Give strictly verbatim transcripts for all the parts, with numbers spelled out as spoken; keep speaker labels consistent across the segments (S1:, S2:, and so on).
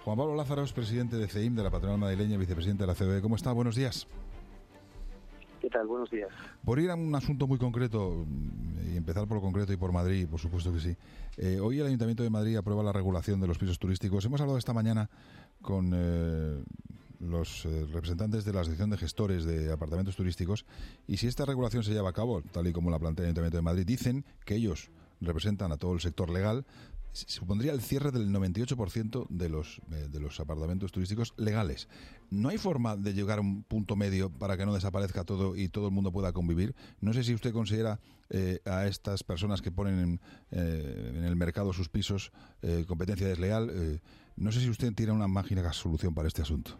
S1: Juan Pablo Lázaro es presidente de C E I M, de la patronal madrileña, vicepresidente de la C B E. ¿Cómo está? Buenos días.
S2: ¿Qué tal? Buenos días.
S1: Por ir a un asunto muy concreto, y empezar por lo concreto y por Madrid, por supuesto que sí. Eh, hoy el Ayuntamiento de Madrid aprueba la regulación de los pisos turísticos. Hemos hablado esta mañana con eh, los eh, representantes de la Asociación de Gestores de Apartamentos Turísticos, y si esta regulación se lleva a cabo, tal y como la plantea el Ayuntamiento de Madrid, dicen que ellos representan a todo el sector legal, supondría el cierre del noventa y ocho por ciento de los eh, de los apartamentos turísticos legales. ¿No hay forma de llegar a un punto medio para que no desaparezca todo y todo el mundo pueda convivir? No sé si usted considera eh, a estas personas que ponen en, eh, en el mercado sus pisos eh, competencia desleal. Eh, no sé si usted tiene una mágica solución para este asunto.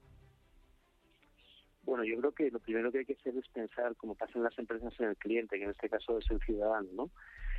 S2: Bueno, yo creo que lo primero que hay que hacer es pensar, como pasa en las empresas, en el cliente, que en este caso es el ciudadano, ¿no?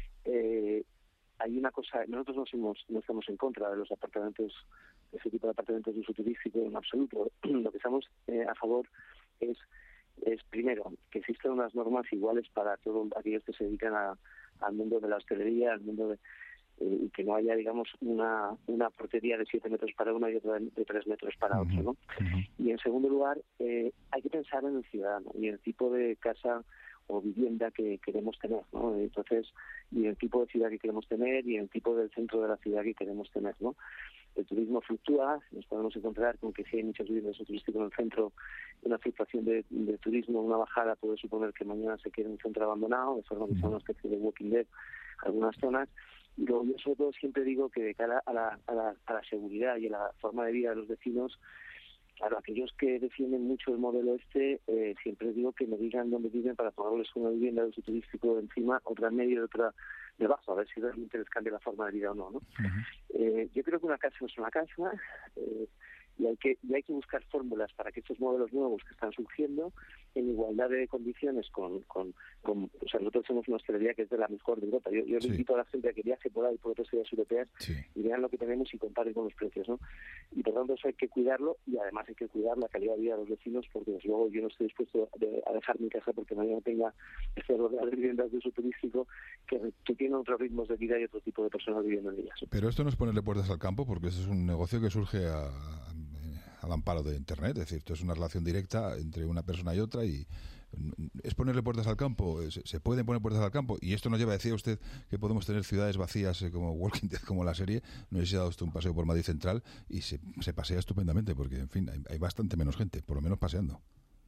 S2: Eh, Hay una cosa, nosotros no, somos, no estamos en contra de los apartamentos, de ese tipo de apartamentos de uso turístico en absoluto. Lo que estamos eh, a favor es, es, primero, que existan unas normas iguales para todos aquellos que se dedican a, al mundo de la hostelería, al mundo de, eh, y que no haya, digamos, una, una portería de siete metros para uno y otra de tres metros para otro, ¿no? Uh-huh. Y en segundo lugar, eh, hay que pensar en el ciudadano y en el tipo de casa o vivienda que queremos tener, ¿no? Entonces, y el tipo de ciudad que queremos tener y el tipo del centro de la ciudad que queremos tener, ¿no? El turismo fluctúa, nos podemos encontrar con que si hay muchas viviendas turísticas en el centro, una fluctuación de, de turismo, una bajada puede suponer que mañana se quede un centro abandonado, de forma que sea una especie de walking dead algunas zonas. Y luego yo sobre todo siempre digo que de cara a la, a la, a la seguridad y a la forma de vida de los vecinos, claro, aquellos que defienden mucho el modelo este, eh, siempre digo que me digan dónde viven para ponerles una vivienda de uso turístico encima, otra en medio y otra debajo, a ver si realmente les cambia la forma de vida o no, ¿no? Uh-huh. Eh, yo creo que una casa es una casa, eh, y hay que y hay que buscar fórmulas para que estos modelos nuevos que están surgiendo en igualdad de condiciones con, con, con o sea, nosotros somos una hostelería que es de la mejor de Europa. Yo, yo sí. le invito a la gente a que viaje por ahí por otras ciudades europeas, sí, y vean lo que tenemos y comparen con los precios, ¿no? Y por tanto eso hay que cuidarlo, y además hay que cuidar la calidad de vida de los vecinos, porque desde luego yo no estoy dispuesto a dejar mi casa porque mañana tenga este rodeado de viviendas de uso turístico que, que tienen otros ritmos de vida y otro tipo de personas viviendo en ellas.
S1: Pero esto no es ponerle puertas al campo, porque eso es un negocio que surge a, a al amparo de Internet, es decir, esto es una relación directa entre una persona y otra, y es ponerle puertas al campo. Se pueden poner puertas al campo, y esto nos lleva, decía usted, que podemos tener ciudades vacías como Walking Dead, como la serie. No sé si ha dado usted un paseo por Madrid Central y se, se pasea estupendamente, porque, en fin, hay, hay bastante menos gente, por lo menos paseando.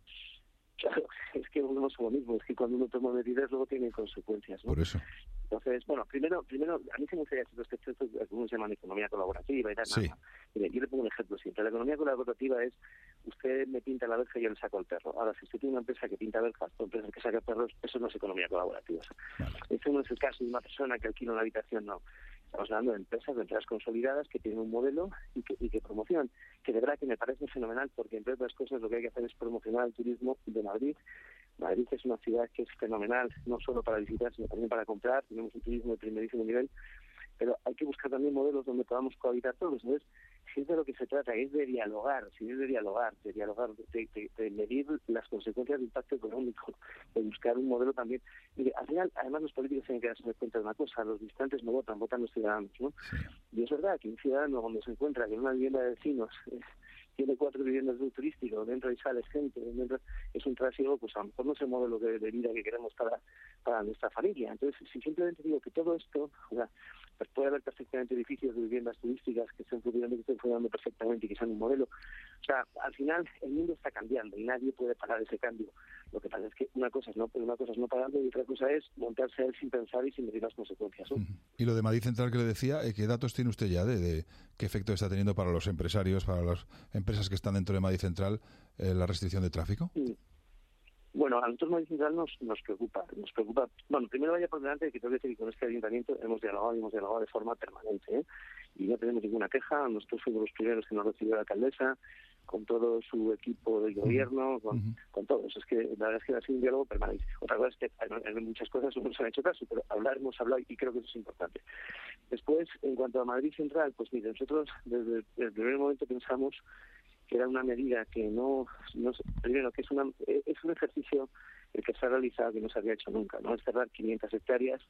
S2: Claro, es que volvemos a lo mismo, es que cuando uno toma medidas luego tiene consecuencias, ¿no?
S1: Por eso.
S2: Entonces, bueno, primero, primero a mí se me gustaría decir respecto a esto, algunos llaman economía colaborativa y tal.
S1: Sí.
S2: Nada. Mire, yo le pongo un ejemplo siempre. La economía colaborativa es, usted me pinta la verja y yo le saco el perro. Ahora, si usted tiene una empresa que pinta verjas, otra empresa que saca perros, eso no es economía colaborativa. Vale. Eso no es el caso de una persona que alquila una habitación, no. Estamos hablando de empresas, de empresas consolidadas que tienen un modelo y que, y que promocionan, que de verdad que me parece fenomenal, porque entre otras cosas lo que hay que hacer es promocionar el turismo de Madrid. Madrid es una ciudad que es fenomenal, no solo para visitar, sino también para comprar. Tenemos un turismo de primerísimo nivel, pero hay que buscar también modelos donde podamos cohabitar todos. Entonces, si es de lo que se trata, es de dialogar, si es de dialogar, de dialogar, de, de, de medir las consecuencias del impacto económico, de buscar un modelo también. Mire, al final, además los políticos tienen que darse cuenta de una cosa: los distantes no votan, votan los ciudadanos, ¿no? Sí. Y es verdad que un ciudadano, cuando se encuentra que en una vivienda de vecinos eh, tiene cuatro viviendas de un turístico, dentro y sale gente, dentro es un trasiego, pues a lo mejor no es el modelo de, de vida que queremos para, para nuestra familia. Entonces, si simplemente digo que todo esto, o sea, pues puede haber perfectamente edificios de viviendas turísticas que estén funcionando, que estén funcionando perfectamente y que sean un modelo. O sea, al final el mundo está cambiando y nadie puede parar ese cambio. Lo que pasa es que una cosa es no, pero una cosa es no pararlo, y otra cosa es montarse a él sin pensar y sin medir las consecuencias, ¿no?
S1: Y lo de Madrid Central que le decía, ¿qué datos tiene usted ya de, de qué efecto está teniendo para los empresarios, para las empresas que están dentro de Madrid Central, eh, la restricción de tráfico?
S2: Sí. Bueno, a nosotros Madrid Central nos, nos preocupa, nos preocupa. Bueno, primero vaya por delante que tengo que decir que con este ayuntamiento hemos dialogado y hemos dialogado de forma permanente, ¿eh? Y no tenemos ninguna queja. Nosotros fuimos los primeros que nos recibió la alcaldesa, con todo su equipo del gobierno, con, uh-huh. con todos. Es que la verdad es que ha sido un diálogo permanente. Otra cosa es que en muchas cosas no nos han hecho caso, pero hablar hemos hablado y creo que eso es importante. Después, en cuanto a Madrid Central, pues mire, nosotros desde, desde el primer momento pensamos que era una medida que no, no primero que es una es un ejercicio el que se ha realizado que no se había hecho nunca, no es cerrar quinientas hectáreas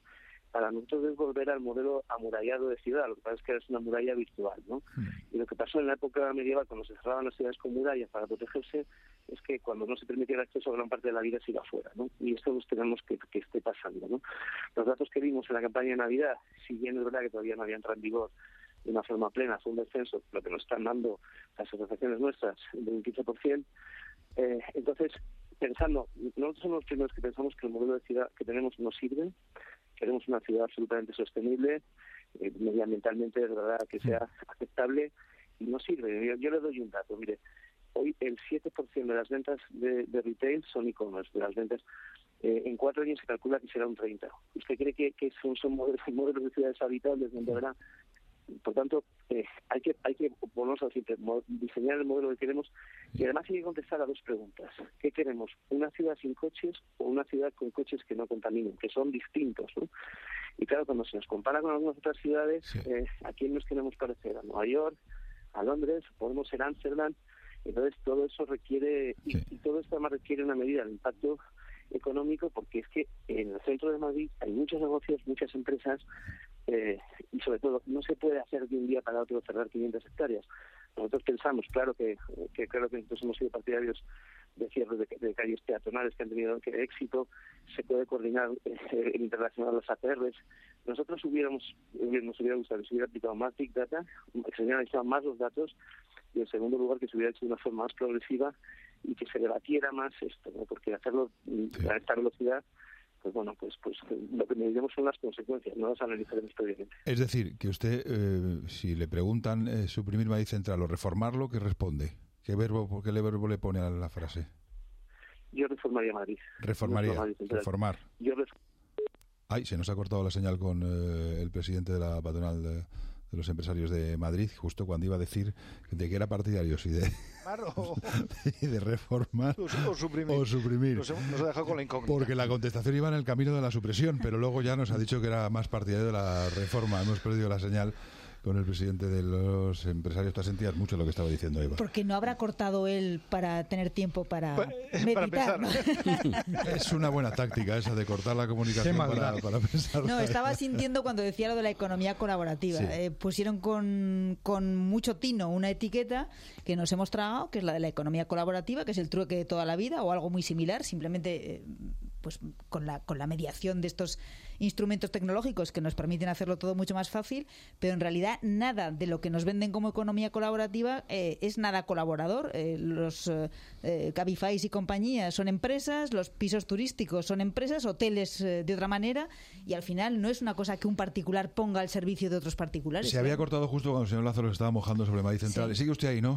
S2: para nosotros es volver al modelo amurallado de ciudad. Lo que pasa es que es una muralla virtual, ¿no? Mm. Y lo que pasó en la época medieval, cuando se cerraban las ciudades con murallas para protegerse, es que cuando no se permitía el acceso a gran parte de la vida se iba afuera, ¿no? Y esto nos tenemos que, que esté pasando, ¿no? Los datos que vimos en la campaña de Navidad, si bien es verdad que todavía no había entrado en vigor de una forma plena, fue un descenso, lo que nos están dando las asociaciones nuestras de un quince por ciento. Eh, entonces, pensando, nosotros somos los primeros que pensamos que el modelo de ciudad que tenemos no sirve. Queremos una ciudad absolutamente sostenible, eh, medioambientalmente, de verdad, que sea aceptable, y no sirve. Yo, yo le doy un dato, mire, hoy el siete por ciento de las ventas de, de retail son e-commerce, de las ventas. Eh, en cuatro años se calcula que será un treinta por ciento. ¿Usted cree que, que son, son modelos, modelos de ciudades habitables donde habrá? Por tanto, eh, hay que hay que ponernos a diseñar el modelo que queremos, y además hay que contestar a dos preguntas. ¿Qué queremos? ¿Una ciudad sin coches o una ciudad con coches que no contaminen? Que son distintos, ¿no? Y claro, cuando se nos compara con algunas otras ciudades, sí. eh, ¿a quién nos queremos parecer? ¿A Nueva York? ¿A Londres? ¿Podemos ser Ámsterdam? Entonces todo eso requiere, y, sí. y todo esto además requiere una medida de impacto económico, porque es que en el centro de Madrid hay muchos negocios, muchas empresas, eh, y sobre todo no se puede hacer de un día para otro cerrar quinientas hectáreas. Nosotros pensamos, claro que, que claro que nosotros hemos sido partidarios de cierre de, de calles peatonales que han tenido que éxito, se puede coordinar eh, internacional los A P Rs. Nosotros hubiéramos, nos hubiera gustado que se hubiera aplicado más Big Data, que se hubieran analizado más los datos, y en segundo lugar que se hubiera hecho de una forma más progresiva y que se debatiera más esto, ¿no? Porque hacerlo sí. a esta velocidad, pues bueno, pues pues lo que medimos son las consecuencias, no las analizaremos previamente.
S1: Es decir, que usted, eh, si le preguntan eh, suprimir Madrid Central o reformarlo, ¿qué responde? ¿Qué verbo, qué verbo le pone a la frase?
S2: Yo reformaría Madrid.
S1: Reformaría, Madrid reformar.
S2: Yo ref...
S1: Ay, se nos ha cortado la señal con eh, el presidente de la patronal de, de los empresarios de Madrid, justo cuando iba a decir de que era partidario, sí, de,
S3: o,
S1: de reformar
S3: o, o suprimir.
S1: O suprimir.
S3: Nos, nos ha dejado con la incógnita.
S1: Porque la contestación iba en el camino de la supresión, pero luego ya nos ha dicho que era más partidario de la reforma. Hemos perdido la señal con el presidente de los empresarios. Tú sentías mucho lo que estaba diciendo Eva.
S4: Porque no habrá cortado él para tener tiempo para, para meditar.
S3: Para
S4: ¿no?
S1: Es una buena táctica esa de cortar la comunicación para, para pensar.
S4: No, estaba sintiendo cuando decía lo de la economía colaborativa. Sí. Eh, pusieron con, con mucho tino una etiqueta que nos hemos tragado, que es la de la economía colaborativa, que es el trueque de toda la vida o algo muy similar, simplemente eh, pues con la, con la mediación de estos instrumentos tecnológicos que nos permiten hacerlo todo mucho más fácil, pero en realidad nada de lo que nos venden como economía colaborativa eh, es nada colaborador. Eh, los eh, Cabify y compañías son empresas, los pisos turísticos son empresas, hoteles eh, de otra manera, y al final no es una cosa que un particular ponga al servicio de otros particulares.
S1: Se había cortado justo cuando el señor Lázaro estaba mojando sobre Madrid Central. Sí. Sigue usted ahí, ¿no?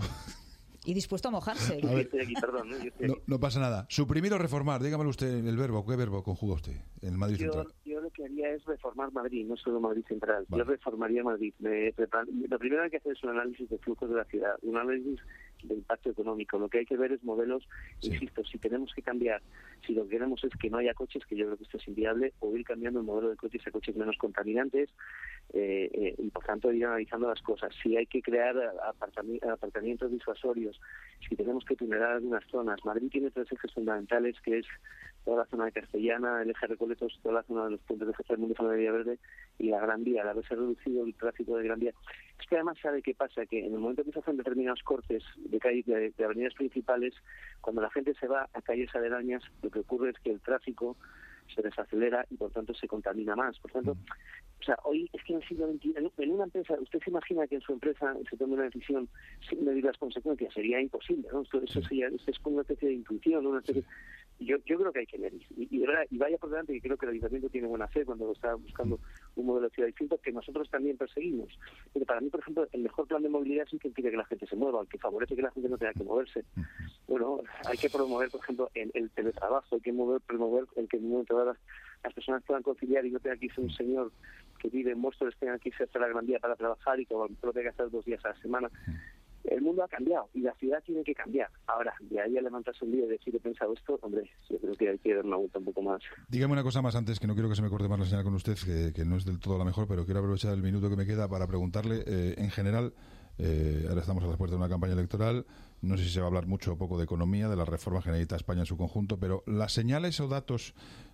S4: Y dispuesto a mojarse.
S2: A ver, estoy aquí, perdón, ¿no? Yo estoy
S1: no,
S2: aquí.
S1: no pasa nada. Suprimir o reformar, dígamelo usted el verbo. ¿Qué verbo conjuga usted en Madrid
S2: yo,
S1: Central?
S2: Yo lo que haría es reformar Madrid, no solo Madrid Central. Vale. Yo reformaría Madrid. Me, lo primero que hay que hacer es un análisis de flujos de la ciudad, un análisis de impacto económico. Lo que hay que ver es modelos, sí. insisto, si tenemos que cambiar, si lo que queremos es que no haya coches, que yo creo que esto es inviable, o ir cambiando el modelo de coches a coches menos contaminantes, eh, eh, y por tanto ir analizando las cosas. Si hay que crear apartami- apartamentos disuasorios, si tenemos que tunelar algunas zonas. Madrid tiene tres ejes fundamentales, que es toda la zona de Castellana, el eje Recoletos, toda la zona de los puentes de Jesús Mundo de Villaverde y la Gran Vía. Al haberse reducido el tráfico de Gran Vía, es que además sabe qué pasa, que en el momento que se hacen determinados cortes de calles, de, de avenidas principales, cuando la gente se va a calles aledañas, lo que ocurre es que el tráfico se desacelera y por tanto se contamina más. Por tanto, o sea, hoy es que en el siglo veintiuno, en una empresa, ¿usted se imagina que en su empresa se tome una decisión sin medir las consecuencias? Sería imposible, ¿no? Esto, eso sería, es como una especie de intuición, ¿no? Una especie, yo, yo creo que hay que medir. Y, y, y vaya por delante que creo que el Ayuntamiento tiene buena fe cuando está buscando un modelo de ciudad distinto, que nosotros también perseguimos. Pero para mí, por ejemplo, el mejor plan de movilidad es el que impide que la gente se mueva, el que favorece que la gente no tenga que moverse. Bueno, hay que promover, por ejemplo, el, el teletrabajo, hay que mover, promover el que en un momento dado las, las personas puedan conciliar y no tenga que irse un señor que vive en Móstoles, tenga que irse a la Gran Vía para trabajar y que lo tenga que hacer dos días a la semana. El mundo ha cambiado y la ciudad tiene que cambiar. Ahora, de ahí a levantarse un día y decir, he pensado esto, hombre, yo creo que hay que dar una vuelta un poco más.
S1: Dígame una cosa más antes, que no quiero que se me corte más la señal con usted, que, que no es del todo la mejor, pero quiero aprovechar el minuto que me queda para preguntarle, eh, en general, eh, ahora estamos a las puertas de una campaña electoral, no sé si se va a hablar mucho o poco de economía, de las reformas que necesita España en su conjunto, pero las señales o datos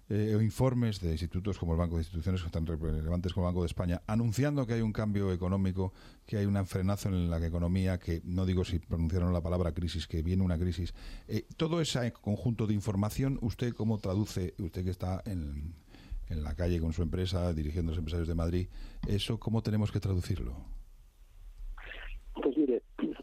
S1: eh, o informes de institutos como el Banco de Instituciones tan relevantes como el Banco de España, anunciando que hay un cambio económico, que hay un frenazo en la economía, que no digo si pronunciaron la palabra crisis, que viene una crisis. Eh, todo ese conjunto de información, ¿usted cómo traduce, usted que está en, en la calle con su empresa, dirigiendo a los empresarios de Madrid, eso cómo tenemos que traducirlo?
S2: Pues mire,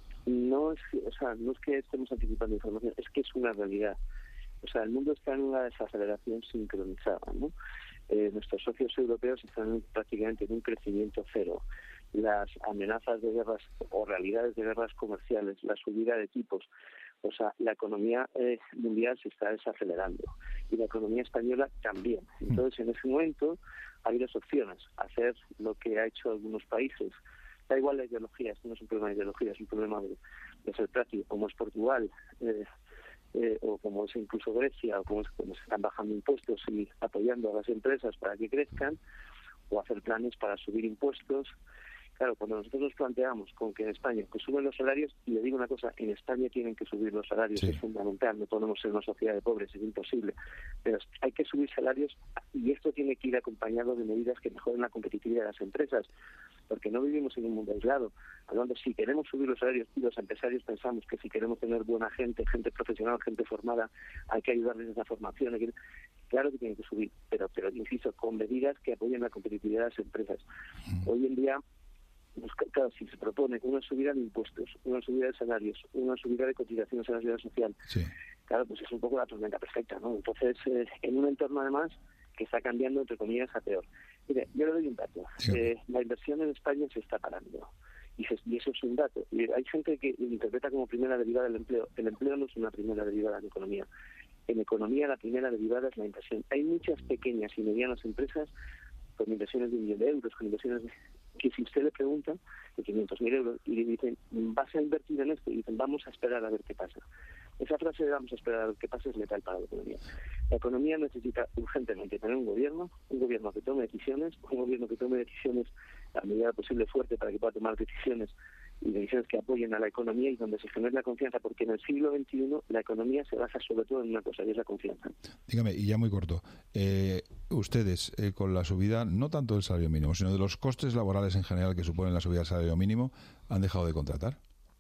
S2: no es, o sea, no es que estemos anticipando información, es que es una realidad. O sea, el mundo está en una desaceleración sincronizada, ¿no? Eh, nuestros socios europeos están prácticamente en un crecimiento cero. Las amenazas de guerras o realidades de guerras comerciales, la subida de tipos, o sea, la economía eh, mundial se está desacelerando y la economía española también. Entonces, en ese momento hay dos opciones: hacer lo que ha hecho algunos países. Da igual la ideología, esto no es un problema de ideología, es un problema de, de ser práctico, como es Portugal, eh, Eh, o como es incluso Grecia, o como es como se están bajando impuestos y apoyando a las empresas para que crezcan, o hacer planes para subir impuestos. Claro, cuando nosotros nos planteamos con que en España que suben los salarios, y le digo una cosa, en España tienen que subir los salarios, sí. Es fundamental, no podemos ser una sociedad de pobres, es imposible, pero hay que subir salarios y esto tiene que ir acompañado de medidas que mejoren la competitividad de las empresas, porque no vivimos en un mundo aislado. Hablando, si queremos subir los salarios y los empresarios pensamos que si queremos tener buena gente, gente profesional, gente formada, hay que ayudarles en la formación, hay que... claro que tienen que subir, pero, pero insisto, con medidas que apoyen la competitividad de las empresas. Hoy en día, pues, claro, si se propone una subida de impuestos, una subida de salarios, una subida de cotizaciones a la seguridad social, sí. Claro, pues es un poco la tormenta perfecta, ¿no? Entonces, eh, en un entorno además que está cambiando, entre comillas, a peor. Mire, yo le doy un dato. Sí. Eh, la inversión en España se está parando. Y, se, y eso es un dato. Y hay gente que lo interpreta como primera derivada del empleo. El empleo no es una primera derivada en economía. En economía la primera derivada es la inversión. Hay muchas pequeñas y medianas empresas con inversiones de un millón de euros, con inversiones de, que si usted le pregunta, de quinientos mil euros, y le dicen, ¿vas a invertir en esto? Y dicen, vamos a esperar a ver qué pasa. Esa frase de vamos a esperar a ver qué pasa es letal para la economía. La economía necesita urgentemente tener un gobierno, un gobierno que tome decisiones, un gobierno que tome decisiones a medida posible fuerte para que pueda tomar decisiones y decisiones que apoyen a la economía y donde se genere la confianza, porque en el siglo veintiuno la economía se basa sobre todo en una cosa, y es la confianza.
S1: Dígame, y ya muy corto, eh, ustedes eh, con la subida, no tanto del salario mínimo, sino de los costes laborales en general que suponen la subida del salario mínimo, ¿han dejado de contratar?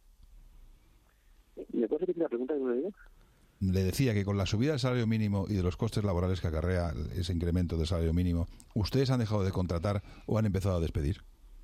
S2: ¿Me puedes repetir la pregunta que me dio?
S1: Le decía que con la subida del salario mínimo y de los costes laborales que acarrea ese incremento del salario mínimo, ¿ustedes han dejado de contratar o han empezado a despedir?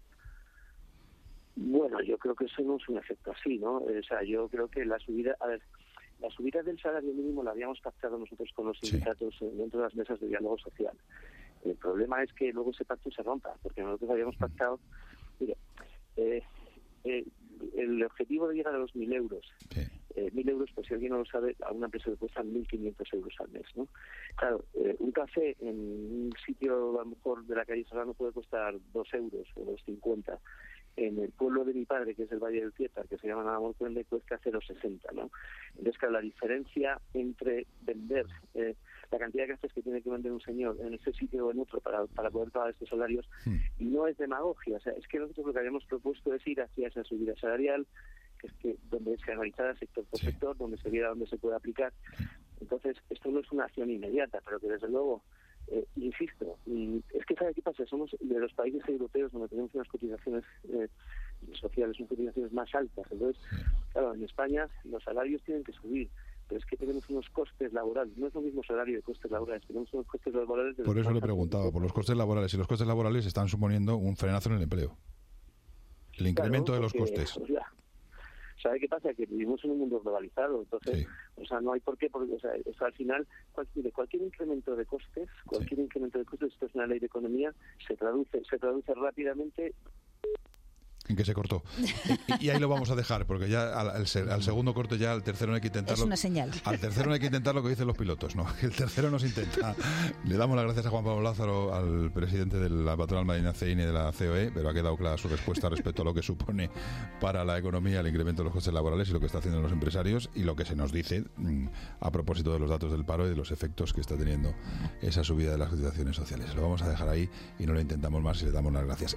S2: Bueno, yo creo que eso no es un efecto así, ¿no? O sea, yo creo que la subida, a ver, la subida del salario mínimo la habíamos pactado nosotros con los sindicatos sí. dentro de las mesas de diálogo social. El problema es que luego ese pacto se rompa, porque nosotros habíamos pactado, mire, eh, eh, el objetivo de llegar a los mil euros, sí. eh, mil euros, pues si alguien no lo sabe, a una empresa le cuestan mil quinientos euros al mes, ¿no? Claro, eh, un café en un sitio a lo mejor de la calle Serrano puede costar dos euros o dos cincuenta. En el pueblo de mi padre, que es el Valle del Tietar, que se llama Navalmorzcuelde, cuesta cero coma sesenta, ¿no? Entonces, claro, la diferencia entre vender eh, la cantidad de cafés que tiene que vender un señor en ese sitio o en otro para, para poder pagar estos salarios, sí. y no es demagogia, o sea, es que nosotros lo que habíamos propuesto es ir hacia esa subida salarial, que es que donde se analizara sector por sí. sector, donde se viera dónde se puede aplicar. Entonces, esto no es una acción inmediata, pero que desde luego, eh, insisto, es que ¿sabe qué pasa? Somos de los países europeos donde tenemos unas cotizaciones eh, sociales, unas cotizaciones más altas. Entonces, claro, en España los salarios tienen que subir, pero es que tenemos unos costes laborales, no es lo mismo salario de costes laborales, tenemos unos costes laborales... De
S1: por eso le preguntaba, por los costes laborales, y los costes laborales están suponiendo un frenazo en el empleo. El incremento claro, porque, de los costes.
S2: O sea, ¿sabe qué pasa? Que vivimos en un mundo globalizado, entonces, sí. o sea, no hay por qué, porque, o sea, eso al final, cualquier, cualquier incremento de costes, cualquier sí. incremento de costes, esto es una ley de economía, se traduce, se traduce rápidamente...
S1: En que se cortó. Y, y ahí lo vamos a dejar, porque ya al, al, al segundo corte, ya al tercero no hay que intentarlo.
S4: Es una señal.
S1: Al tercero no hay que intentar lo que dicen los pilotos, ¿no? El tercero no se intenta. Le damos las gracias a Juan Pablo Lázaro, al presidente de la patronal madrileña C I N y de la C O E, pero ha quedado clara su respuesta respecto a lo que supone para la economía el incremento de los costes laborales y lo que está haciendo los empresarios y lo que se nos dice mmm, a propósito de los datos del paro y de los efectos que está teniendo esa subida de las cotizaciones sociales. Lo vamos a dejar ahí y no lo intentamos más y le damos las gracias.